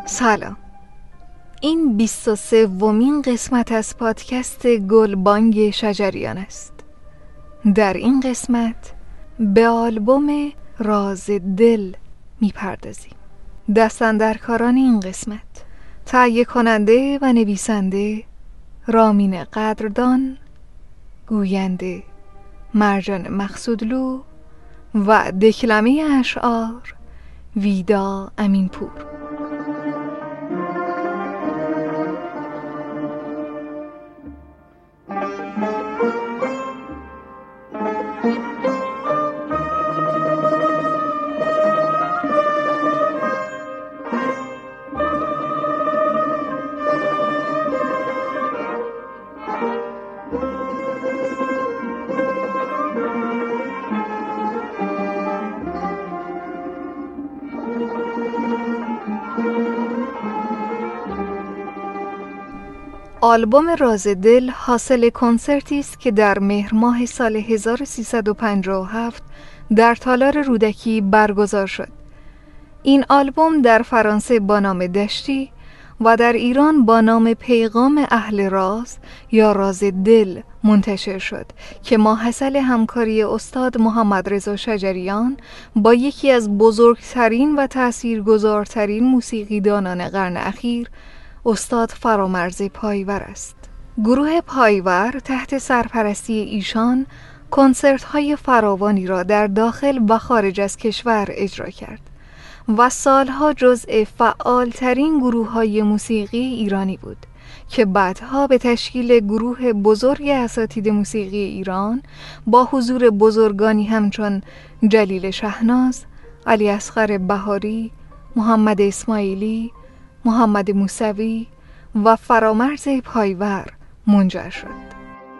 سلام. این 23مین قسمت از پادکست گلبانگ شجریان است. در این قسمت به آلبوم راز دل میپردازیم. دستاندرکاران این قسمت: تهیه کننده و نویسنده رامین قدردان، گوینده مرجان مقصودلو و دکلمه اشعار ویدا امینپور. آلبوم راز دل حاصل کنسرتی است که در مهر ماه سال 1357 در تالار رودکی برگزار شد. این آلبوم در فرانسه با نام دشتی و در ایران با نام پیغام اهل راز یا راز دل منتشر شد که ماحصل همکاری استاد محمد رضا شجریان با یکی از بزرگترین و تاثیرگذارترین موسیقیدانان قرن اخیر، استاد فرامرز پایور است. گروه پایور تحت سرپرستی ایشان کنسرت‌های فراوانی را در داخل و خارج از کشور اجرا کرد و سالها جزء فعالترین گروه‌های موسیقی ایرانی بود که بعدها به تشکیل گروه بزرگ اساتید موسیقی ایران با حضور بزرگانی همچون جلیل شهناز، علی اصغر بهاری، محمد اسماعیلی، محمد موسوی و فرامرز پایور منجر شد.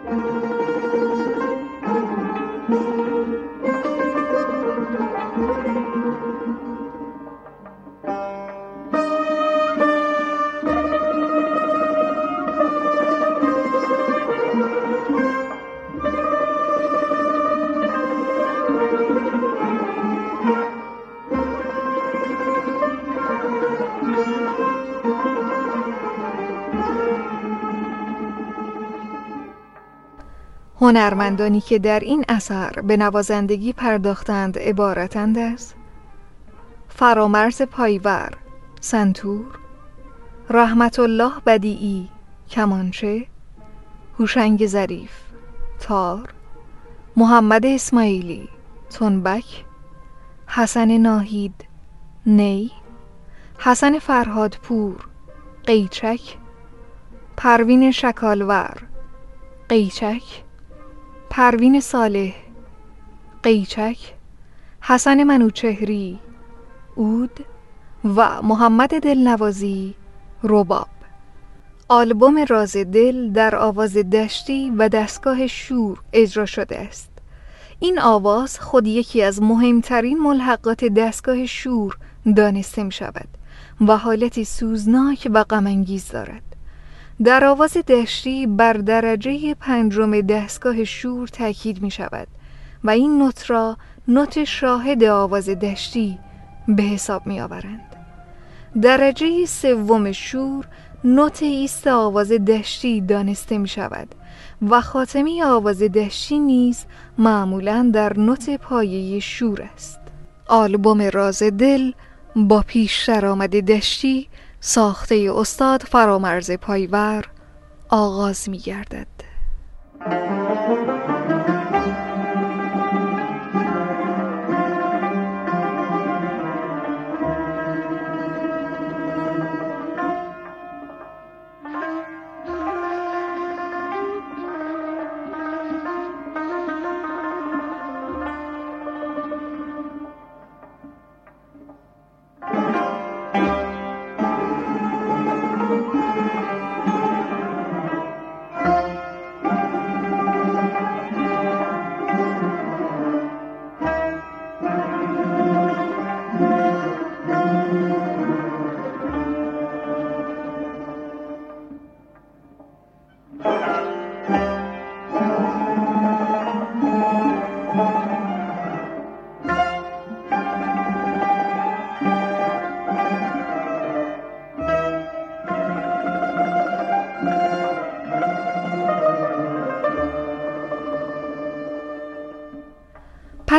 هنرمندانی که در این اثر به نوازندگی پرداختند عبارتند از فرامرز پایور سنتور، رحمت الله بدیعی کمانچه، هوشنگ ظریف تار، محمد اسماعیلی تنبک، حسن ناهید نی، حسن فرهادپور قیچک، پروین شکالور قیچک، پروین صالح قیچک، حسن منوچهری عود و محمد دلنوازی رباب. آلبوم راز دل در آواز دشتی و دستگاه شور اجرا شده است. این آواز خود یکی از مهمترین ملحقات دستگاه شور دانسته می شود و حالتی سوزناک و غم‌انگیز دارد. در آواز دشتی بر درجه 5 دستگاه شور تاکید می شود و این نوت را نوت شاهد آواز دشتی به حساب می آورند. درجه 3 شور نوت ایست آواز دشتی دانسته می شود و خاتمه آواز دشتی نیز معمولاً در نوت پایه شور است. آلبوم راز دل با پیش درآمد دشتی ساخته استاد فرامرز پایور آغاز می گردد.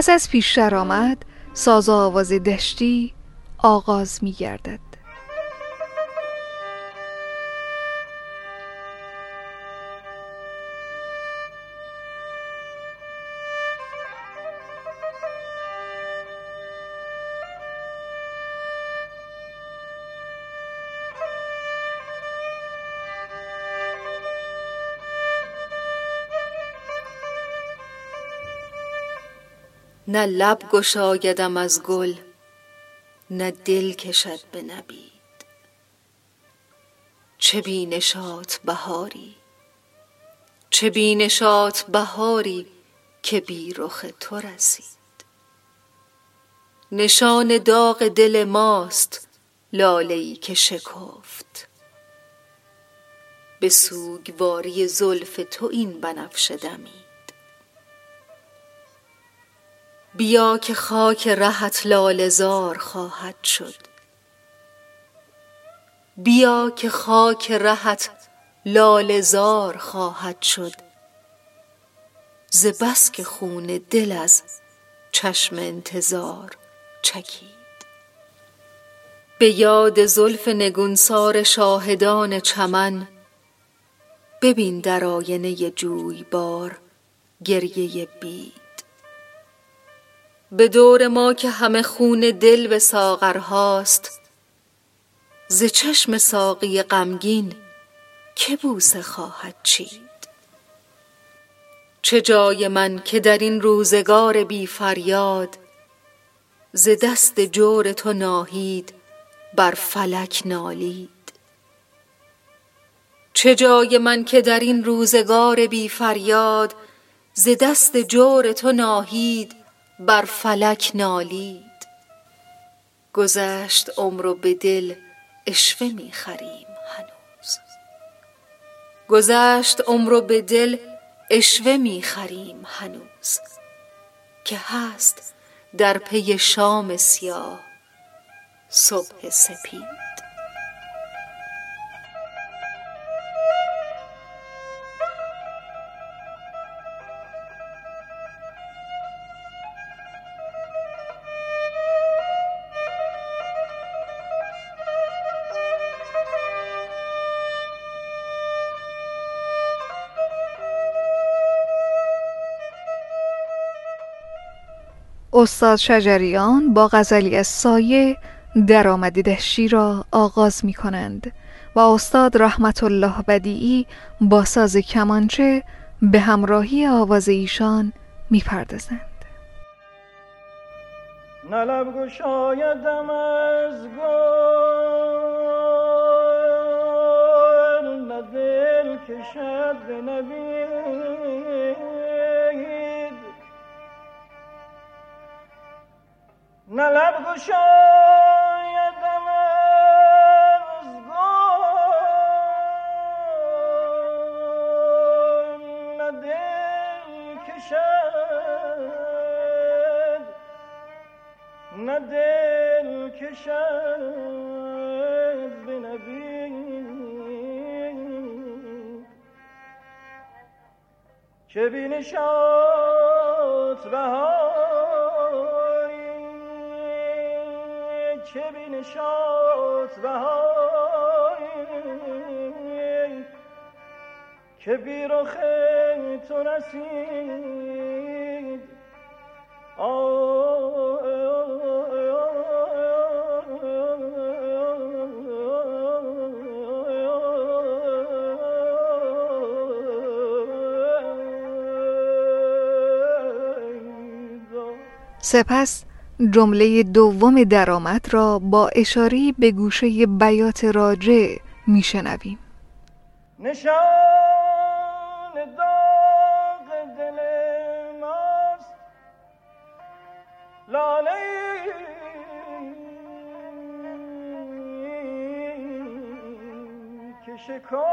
پس از پیشتر آمد ساز و آواز دشتی آغاز می گردد. نه لب گشایدم از گل، نه دل کشد به نبید. چه بینشات بهاری، چه بینشات بهاری که بی رخ تو رسید. نشان داغ دل ماست لاله‌ای که شکفت، به سوگواری زلف تو این بنفشه دمید. بیا که خاک رهت لاله زار خواهد شد، بیا که خاک رهت لاله زار خواهد شد. ز بس که خون دل از چشم انتظار چکید. به یاد زلف نگونسار شاهدان چمن، ببین در آینه جویبار گریه بید. به دور ما که همه خون دل به ساغرهاست، ز چشم ساقی غمگین که بوسه خواهد چید. چه جای من که در این روزگار بی فریاد، ز دست جور تو ناهید بر فلک نالید. چه جای من که در این روزگار بی فریاد، ز دست جور تو ناهید بر فلک نالید. گذشت عمر و به دل عشوه می خریم هنوز، گذشت عمر و به دل عشوه می خریم هنوز، که هست در پی شام سیاه صبح سپید. استاد شجریان با غزلی از سایه درآمد دشتی را آغاز می کنند و استاد رحمت الله بدیعی با ساز کمانچه به همراهی آواز ایشان می پردازند. نه لب گشایدم از گل، نه دل کشد به نبید. نه لب گشایدم از گل، نه دل کشد، نه دل کشد به نبید. چه بینشات بهاری، چه بینشات بهاری که بی رخ تو رسید. سپس جمله دوم درآمد را با اشاره به گوشه بیات راجع میشنویم. نشان داغ دل ماست لاله‌ای که شکفت،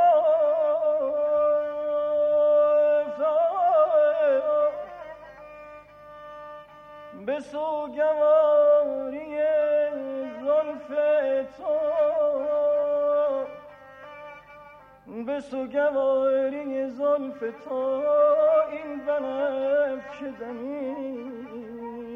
به سوگواری زلف تو، به سوگواری زلف تو این بنفشه دمید.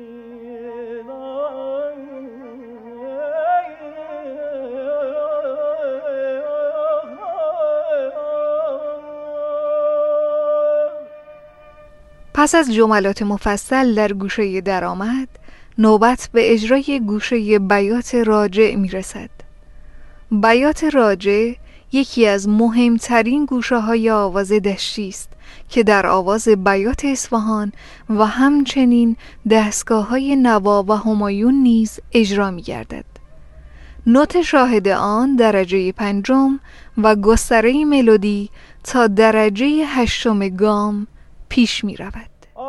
پس از جملات مفصل در گوشه درآمد، نوبت به اجرای گوشه بیات راجع می رسد. بیات راجع یکی از مهمترین گوشه های آواز دشتی است که در آواز بیات اصفهان و همچنین دستگاه های نوا و همایون نیز اجرا می گردد. نوت شاهد آن درجه 5 و گستره ملودی تا درجه 8 گام پیش می رود.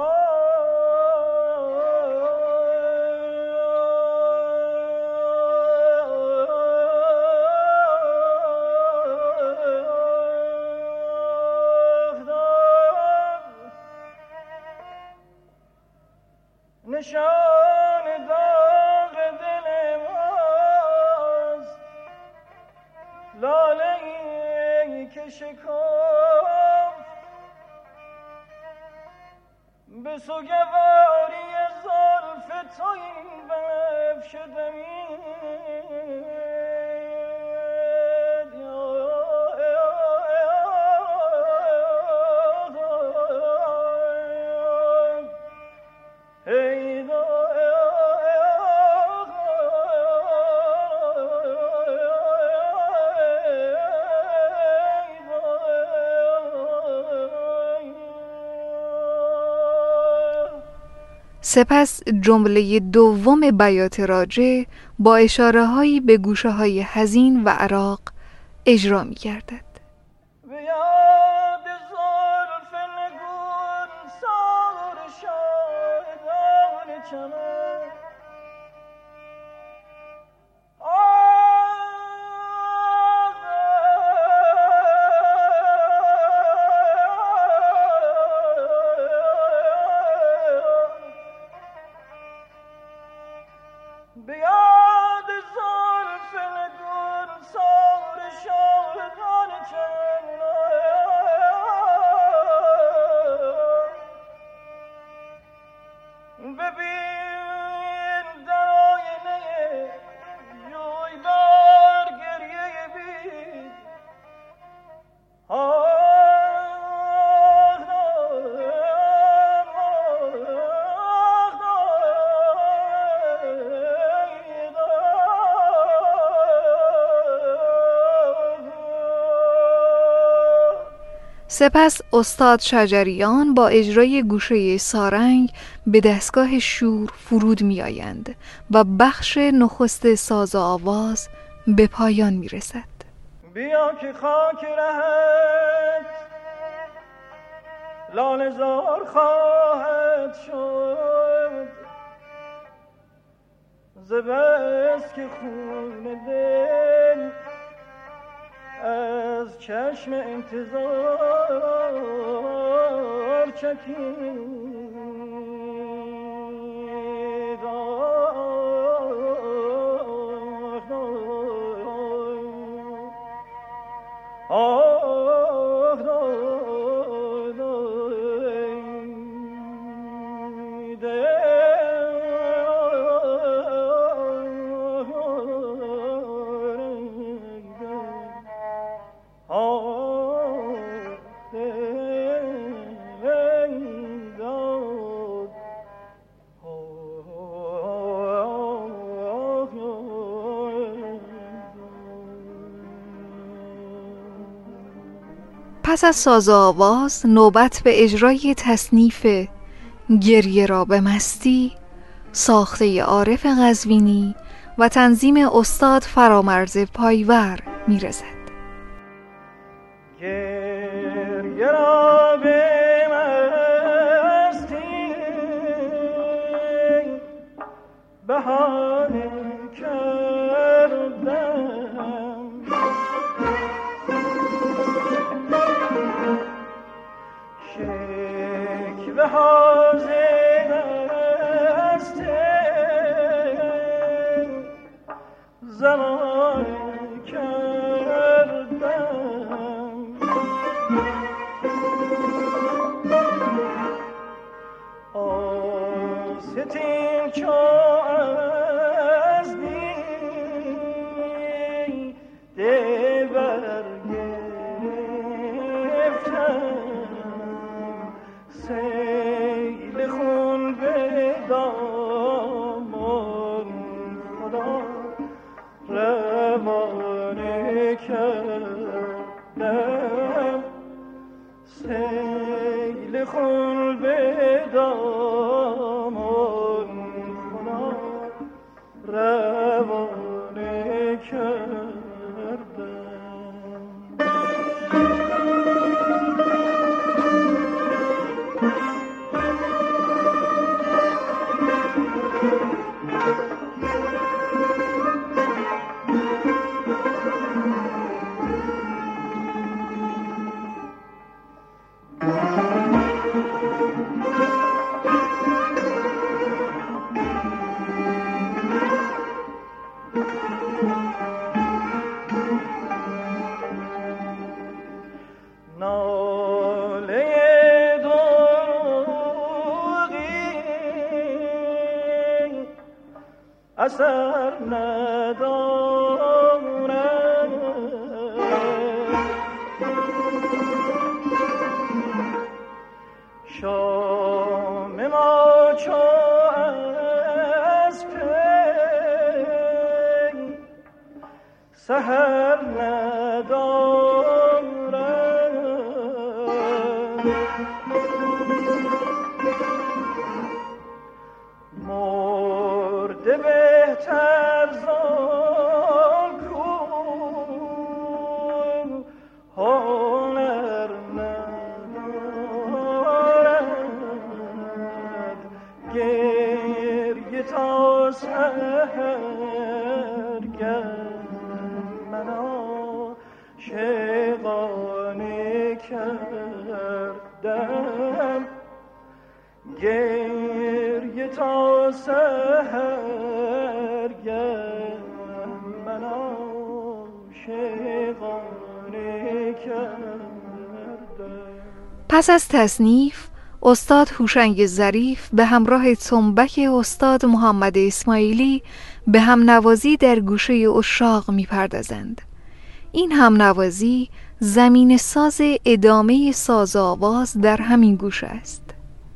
نشان داغ دل ماست لاله‌ای که شکفت به سوگواری زلف تو این بفشدمی سپس جمله دوم بیات راجع با اشاره هایی به گوشه های حزین و عراق اجرا می گردد. سپس استاد شجریان با اجرای گوشه سارنگ به دستگاه شور فرود می آیند و بخش نخست ساز و آواز به پایان می رسد. بیا که خاک رهت لاله زار خواهد شد ز بس که خون دل از چشم انتظار چکید پس از ساز و آواز نوبت به اجرای تصنیف گریه را به مستی ساخته عارف قزوینی و تنظیم استاد فرامرز پایور می رسد. گریه را به مستی بهانه کردم شکوه حاضر است زمان کردم آستین چو سیل خون به دامان خنا روانه کردم. اثر ندارد شام ما چو از پی سحر ندارد مرده بهتر زان کو هنر ندارد گریه تا سحرگه من عاشقانه کردم گریه تا سحرگه من عاشقانه کردم. پس از تصنیف استاد هوشنگ ظریف به همراه تنبک استاد محمد اسماعیلی به همنوازی در گوشه عشاق می‌پردازند. این همنوازی زمین ساز ادامه ساز آواز در همین گوشه است.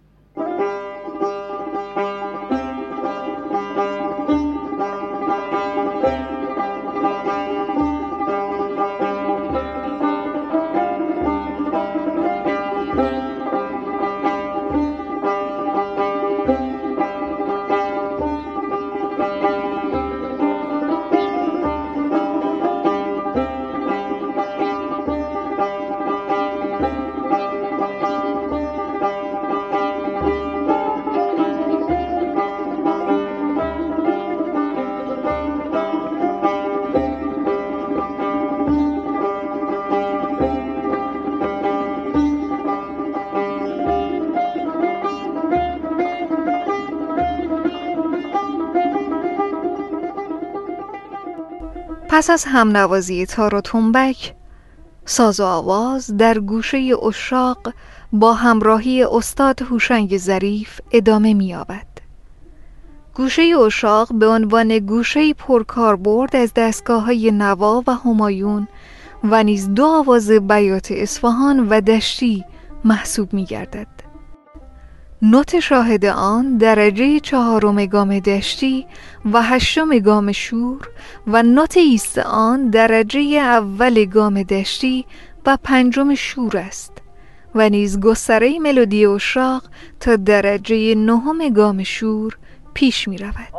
پس از همنوازی تار و تنبک، ساز و آواز در گوشه عشاق با همراهی استاد هوشنگ ظریف ادامه می‌یابد. گوشه عشاق به عنوان گوشه پرکاربرد از دستگاه‌های نوا و همایون و نیز دو آواز بیات اصفهان و دشتی محسوب می‌گردد. نوت شاهد آن درجه 4 گام دشتی و 8 گام شور و نوت ایست آن درجه اول گام دشتی و 5 شور است و نیز گستره ملودی عشاق تا درجه 9 گام شور پیش می رود.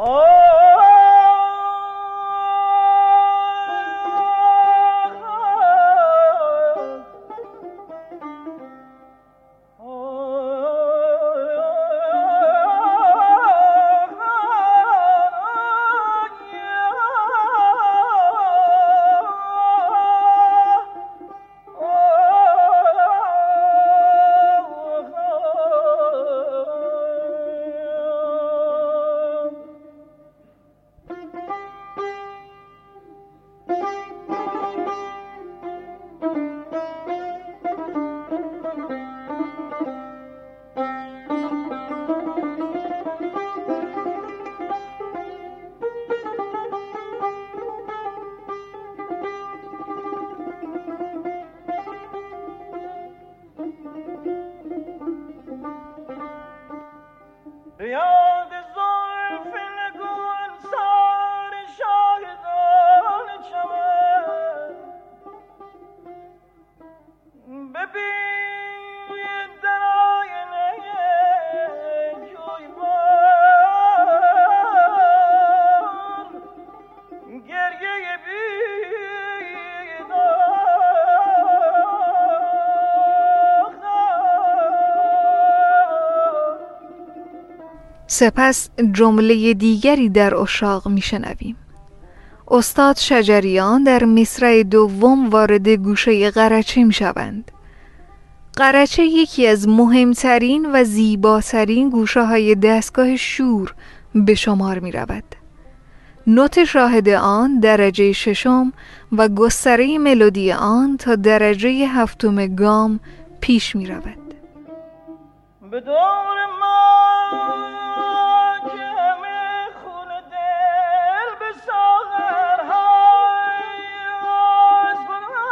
سپس جمله دیگری در عشاق میشنویم. استاد شجریان در مصرع دوم وارد گوشه قرچه میشوند. قرچه یکی از مهمترین و زیباترین گوشه‌های دستگاه شور به شمار می رود. نوت شاهد آن درجه ششم و گستره ملودی آن تا درجه هفتم گام پیش می رود. به دور ما که همه خون دل به ساغرهای آز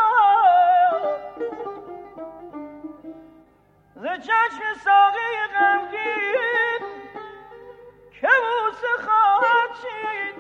ز چشم ساقی غمگین که بوسه خواهد چید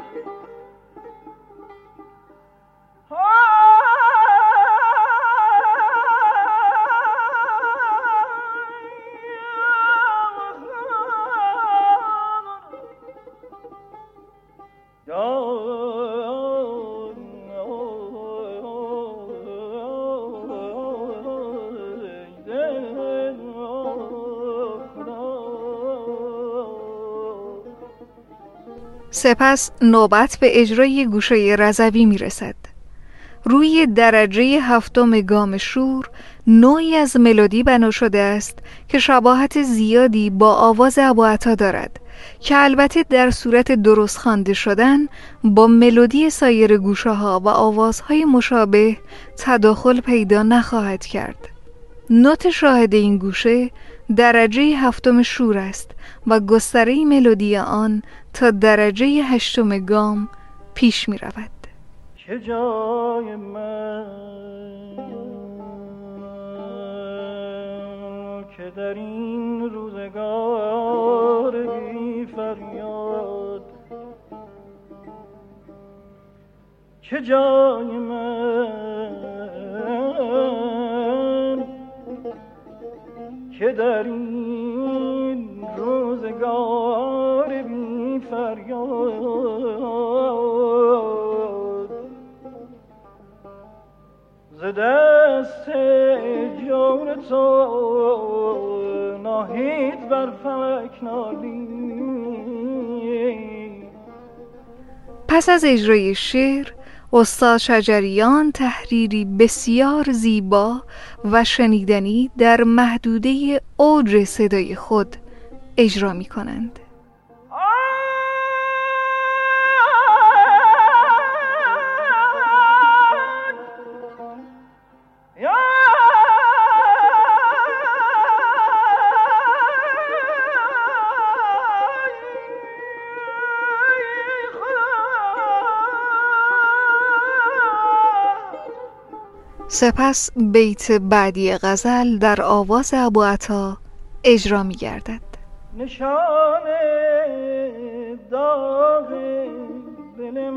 سپس نوبت به اجرای گوشه رضوی می رسد. روی درجه هفتم گام شور نوعی از ملودی بنا شده است که شباهت زیادی با آواز ابوعطا دارد که البته در صورت درست خوانده شدن با ملودی سایر گوشه ها و آوازهای مشابه تداخل پیدا نخواهد کرد. نوت شاهد این گوشه درجه هفتم شور است و گستره ملودی آن تا درجه هشتم گام پیش می رود. که جای من که در این روزگار بی فریاد، که جای من که در این روزگار بی فریاد، ز دست جور تو ناهید بر فلک نالی. پس از اجرای شعر، استاد شجریان تحریری بسیار زیبا و شنیدنی در محدوده اوج صدای خود اجرا می کنند. سپس بیت بعدی غزل در آواز ابوعطا اجرا می گردد. نشان داغ دل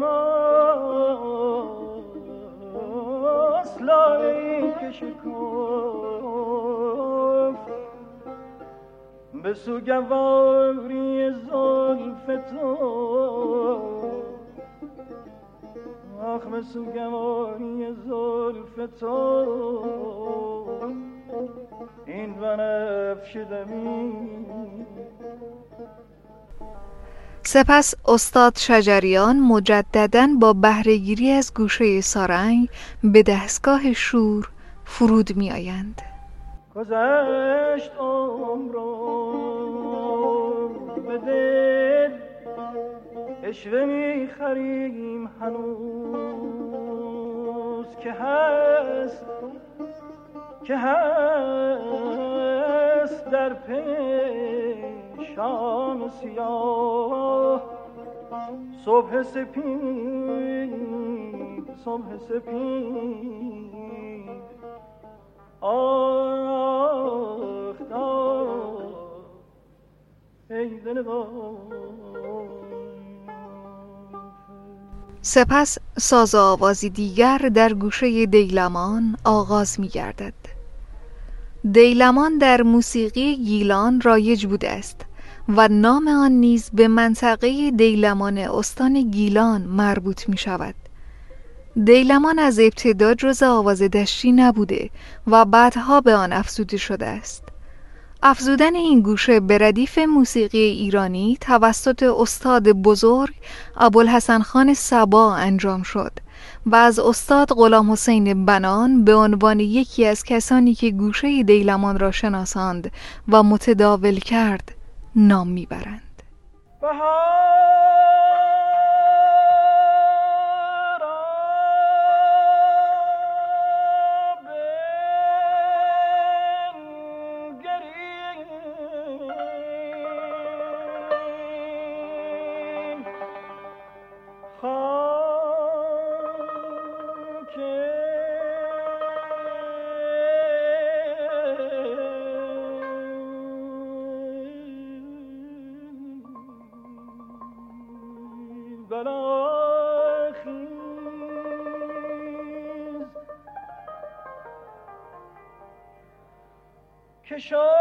ماست لاله‌ای که شکفت به سوگواری زلف تو، آخ به سوگواری زلف تو این بنفش دمی. سپس استاد شجریان مجدداً با بهره‌گیری از گوشه سارنگ به دستگاه شور فرود می آیند. گذشت عمرو به دل عشوه می خریم هنوز که هست در پیشان سیاه صبح سپید آخ ای دل سپس ساز آوازی دیگر در گوشه دیلمان آغاز می گردد. دیلمان در موسیقی گیلان رایج بوده است و نام آن نیز به منطقه دیلمان استان گیلان مربوط می شود. دیلمان از ابتدا جز آواز دشتی نبوده و بعدها به آن افزوده شده است. افزودن این گوشه به ردیف موسیقی ایرانی توسط استاد بزرگ ابوالحسن خان صبا انجام شد و از استاد غلام حسین بنان به عنوان یکی از کسانی که گوشه دیلمان را شناساند و متداول کرد نام میبرند. که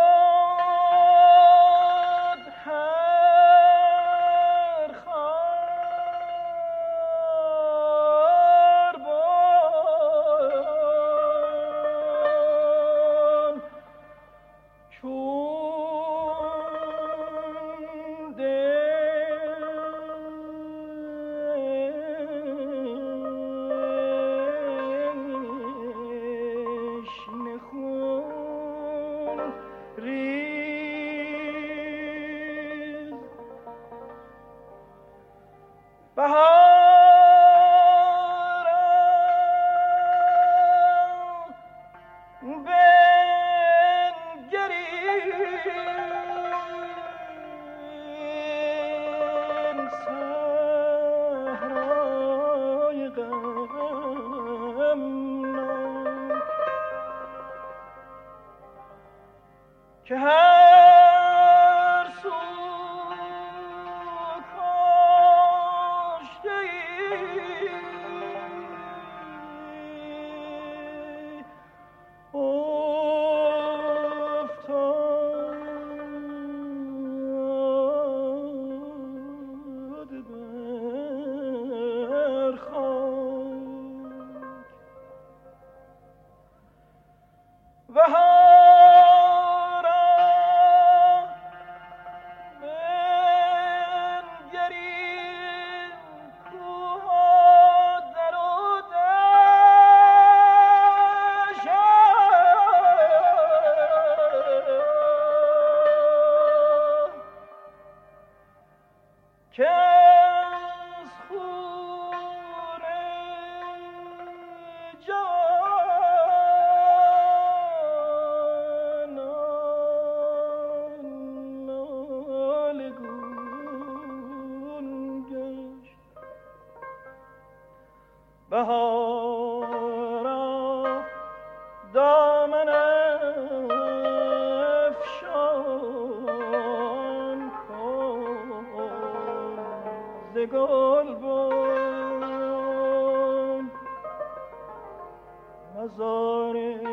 شد هر خاربان چون دشن خون ریز بهارم بنگریم صحرای غمناک که هر سو کاشته‌ای افتاد بر خاک و که از خون جانان نالگون گشت بهارا دامن افشان کن ز گلبن مزار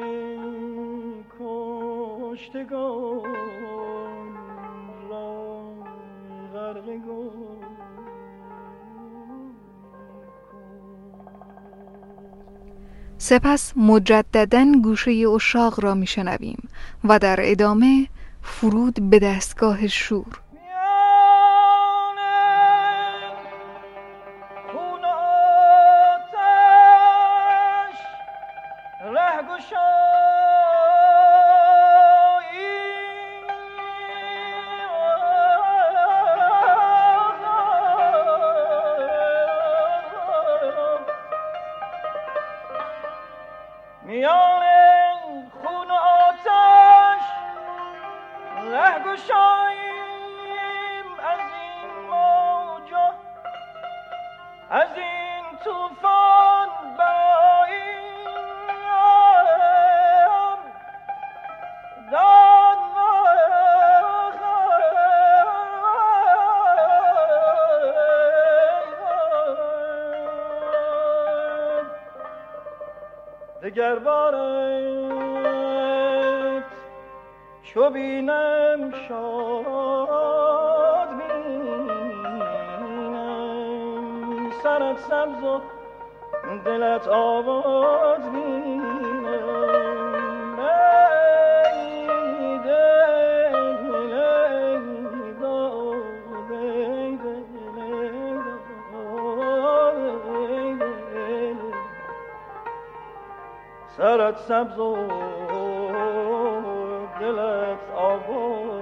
کشتگان را غرق گل سپس مجدداً گوشه عشاق را میشنویم و در ادامه فرود به دستگاه شور. میان خون و آتش رهگشاییم از این موجا از این طوفان بایم داد دگر بارت چو بینم شاد بینم سرت سبز و دلت آباد بینم ای دل سرت سبز و دلت آباد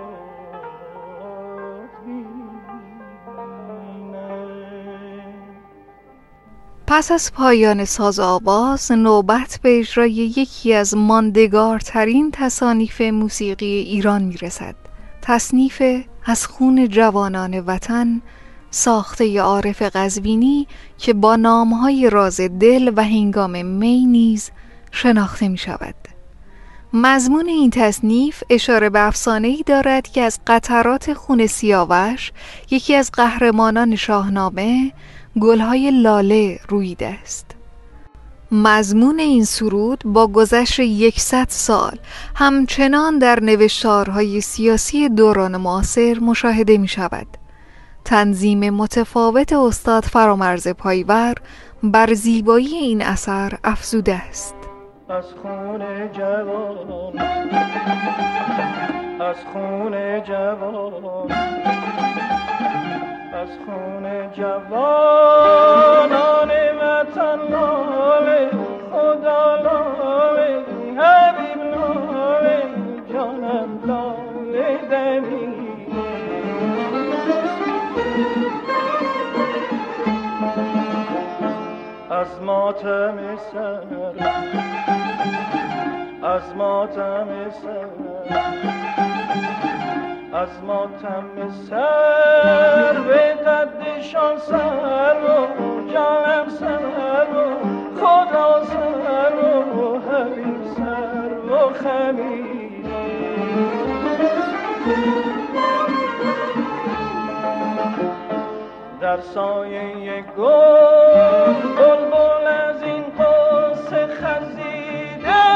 پس از پایان ساز آواز نوبت به اجرای یکی از ماندگارترین تصانیف موسیقی ایران میرسد. تصنیف از خون جوانان وطن ساخته عارف قزوینی که با نامهای راز دل و هنگام می نیز شناخته می شود. مضمون این تصنیف اشاره به افسانه‌ای دارد که از قطرات خون سیاوش یکی از قهرمانان شاهنامه گلهای لاله رویده است. مضمون این سرود با گذشت 100 سال همچنان در نوشتارهای سیاسی دوران معاصر مشاهده می شود. تنظیم متفاوت استاد فرامرز پایور بر زیبایی این اثر افزوده است. از خون جوان، از خون جوان، از خون جوانان وطن لاله، خدا لاله، حبیب لاله، جانم لاله دمیده. از ماتم سر، از ماتم سر، از ماتم سر به قدشان سر و جانم سر و خدا سر و حبیب سر و خمیده. در سایه گل بلبل از این قصه خزیده،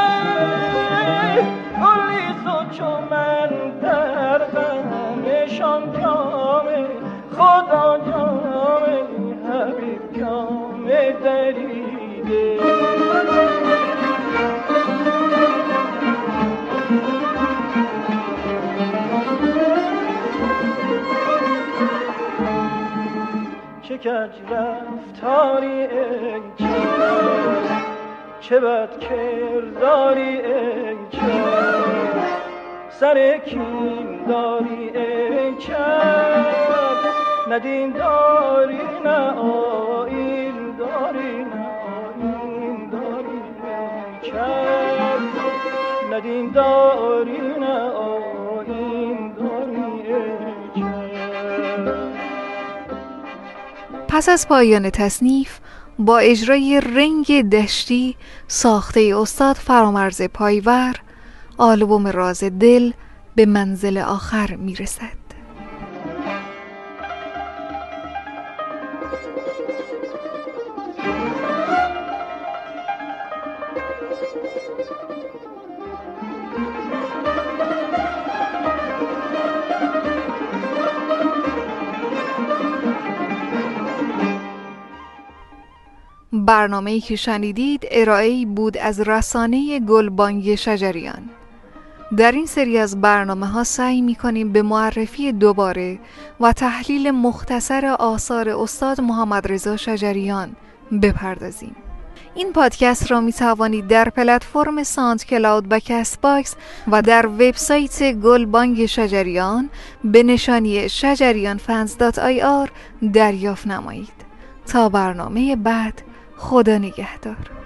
گلی زو چو من در غمشان جامه، خدا جامه، حبیب جامه دریده. چه کج رفتاری ای چشم، چه بد کرداری ای چشم، سر کین داری ای چشم، نه دین داری نه آیین داری، نه آیین داری ای چشم، نه دین داری نه آیین داری ای چشم. پس از پایان تصنیف با اجرای رنگ دشتی ساخته استاد فرامرز پایور، آلبوم راز دل به منزل آخر میرسد. برنامه‌ای که شنیدید ارائه‌ای بود از رسانه گلبانگ شجریان. در این سری از برنامه‌ها سعی می‌کنیم به معرفی دوباره و تحلیل مختصر آثار استاد محمد رضا شجریان بپردازیم. این پادکست را می‌توانید در پلتفرم ساوند کلاود و کست باکس و در وبسایت گلبانگ شجریان به نشانی shajarianfans.ir دریافت نمایید. تا برنامه بعد، خدا نگهدار.